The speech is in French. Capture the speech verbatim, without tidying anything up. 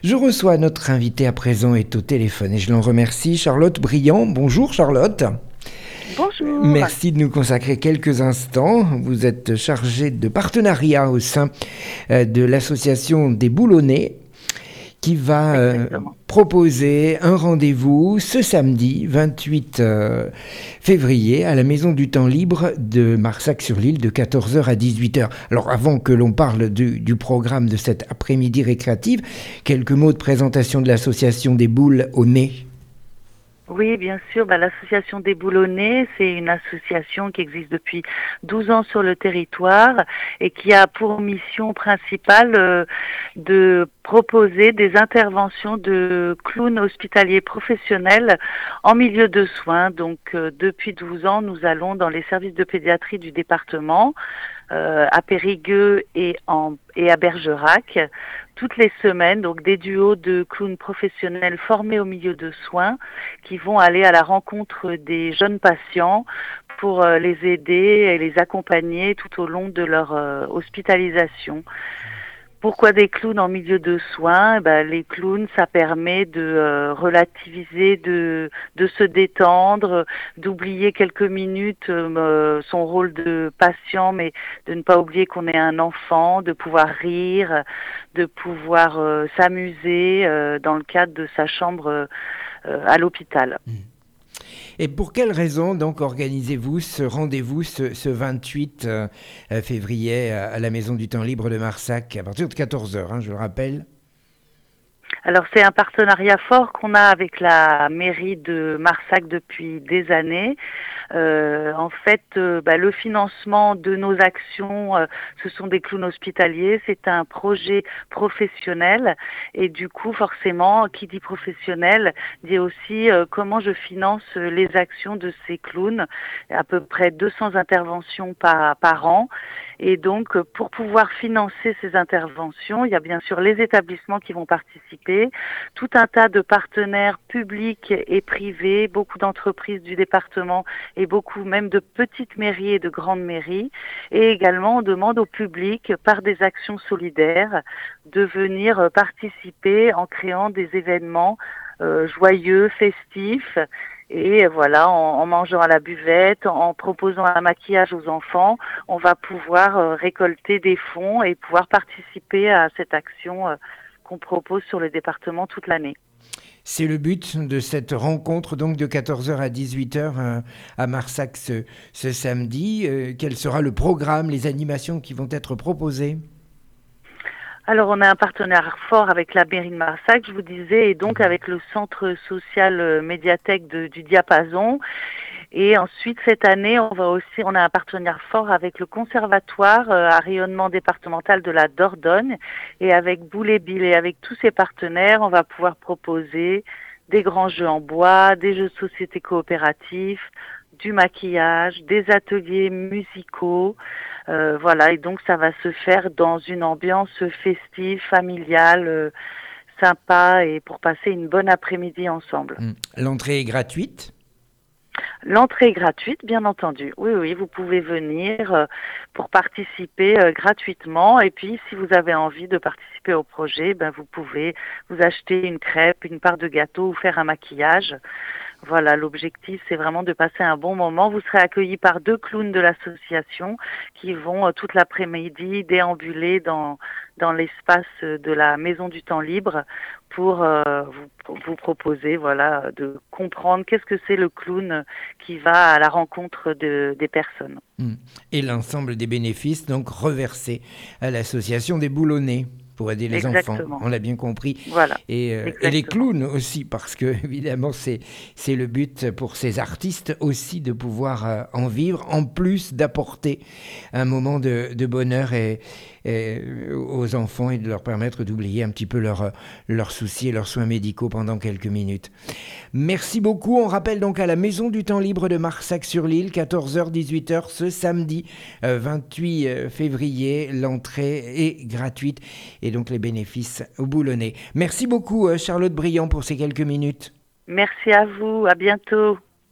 Je reçois notre invité à présent est au téléphone et je l'en remercie, Charlotte Briand. Bonjour Charlotte. Bonjour. Merci de nous consacrer quelques instants. Vous êtes chargée de partenariat au sein de l'association des Boulonnais qui va euh, proposer un rendez-vous ce samedi vingt-huit euh, février à la Maison du Temps Libre de Marsac-sur-l'Île de quatorze heures à dix-huit heures. Alors avant que l'on parle du, du programme de cet après-midi récréatif, quelques mots de présentation de l'association des boules au nez. Oui, bien sûr. Bah, l'association des Boulonnais, c'est une association qui existe depuis douze ans sur le territoire et qui a pour mission principale euh, de proposer des interventions de clowns hospitaliers professionnels en milieu de soins. Donc, euh, depuis douze ans, nous allons dans les services de pédiatrie du département, euh, à Périgueux et, en, et à Bergerac, toutes les semaines, donc des duos de clowns professionnels formés au milieu de soins qui vont aller à la rencontre des jeunes patients pour euh, les aider et les accompagner tout au long de leur euh, hospitalisation. Pourquoi des clowns en milieu de soins? Ben, les clowns, ça permet de euh, relativiser, de, de se détendre, d'oublier quelques minutes euh, son rôle de patient, mais de ne pas oublier qu'on est un enfant, de pouvoir rire, de pouvoir euh, s'amuser euh, dans le cadre de sa chambre euh, à l'hôpital. Mmh. Et pour quelle raison donc organisez-vous ce rendez-vous ce, ce vingt-huit euh, février à, à la Maison du Temps Libre de Marsac à partir de quatorze heures, hein, je le rappelle? Alors c'est un partenariat fort qu'on a avec la mairie de Marsac depuis des années. Euh, en fait, euh, bah, le financement de nos actions, euh, ce sont des clowns hospitaliers. C'est un projet professionnel et du coup, forcément, qui dit professionnel dit aussi euh, comment je finance les actions de ces clowns. À peu près deux cents interventions par, par an. Et donc, pour pouvoir financer ces interventions, il y a bien sûr les établissements qui vont participer, tout un tas de partenaires publics et privés, beaucoup d'entreprises du département et beaucoup même de petites mairies et de grandes mairies. Et également, on demande au public, par des actions solidaires, de venir participer en créant des événements euh, joyeux, festifs. Et voilà, en, en mangeant à la buvette, en proposant un maquillage aux enfants, on va pouvoir euh, récolter des fonds et pouvoir participer à cette action euh, qu'on propose sur le département toute l'année. C'est le but de cette rencontre donc de quatorze heures à dix-huit heures euh, à Marsac ce, ce samedi. Euh, quel sera le programme, les animations qui vont être proposées ? Alors, on a un partenariat fort avec la mairie de Marsac, je vous disais, et donc avec le centre social euh, médiathèque de, du Diapason. Et ensuite, cette année, on va aussi, on a un partenariat fort avec le conservatoire euh, à rayonnement départemental de la Dordogne et avec Boule Bill. Et avec tous ces partenaires, on va pouvoir proposer des grands jeux en bois, des jeux de société coopératifs, du maquillage, des ateliers musicaux. Euh, voilà, et donc ça va se faire dans une ambiance festive, familiale, euh, sympa et pour passer une bonne après-midi ensemble. L'entrée est gratuite ? L'entrée est gratuite, bien entendu. Oui, oui, vous pouvez venir euh, pour participer euh, gratuitement. Et puis, si vous avez envie de participer au projet, ben, vous pouvez vous acheter une crêpe, une part de gâteau ou faire un maquillage. Voilà, l'objectif, c'est vraiment de passer un bon moment. Vous serez accueillis par deux clowns de l'association qui vont euh, toute l'après-midi déambuler dans, dans l'espace de la Maison du Temps Libre pour euh, vous, vous proposer voilà, de comprendre qu'est-ce que c'est le clown qui va à la rencontre de, des personnes. Et l'ensemble des bénéfices, donc, reversés à l'association des Boulonnais pour aider les Exactement. enfants, on l'a bien compris. Voilà. Et, euh, et les clowns aussi, parce que, évidemment, c'est, c'est le but pour ces artistes aussi de pouvoir euh, en vivre, en plus d'apporter un moment de, de bonheur et, et, aux enfants et de leur permettre d'oublier un petit peu leurs leurs soucis et leurs soins médicaux pendant quelques minutes. Merci beaucoup. On rappelle donc à la Maison du Temps Libre de Marsac-sur-l'Île, quatorze heures dix-huit heures ce samedi euh, vingt-huit février. L'entrée est gratuite et donc les bénéfices aux Boulonnais. Merci beaucoup Charlotte Briand pour ces quelques minutes. Merci à vous, à bientôt.